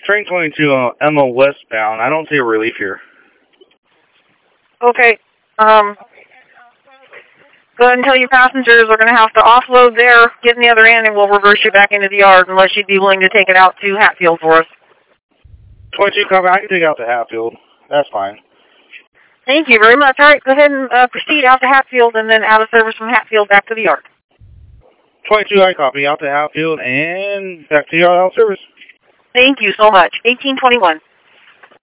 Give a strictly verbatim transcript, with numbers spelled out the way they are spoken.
Train twenty-two on Emma westbound. I don't see a relief here. Okay. Um, go ahead and tell your passengers we're going to have to offload there, get in the other end, and we'll reverse you back into the yard unless you'd be willing to take it out to Hatfield for us. twenty-two, copy. I can take it out to Hatfield. That's fine. Thank you very much. All right, go ahead and uh, proceed out to Hatfield and then out of service from Hatfield back to the yard. twenty-two, I copy. Out to Hatfield and back to your out of service. Thank you so much. eighteen twenty-one.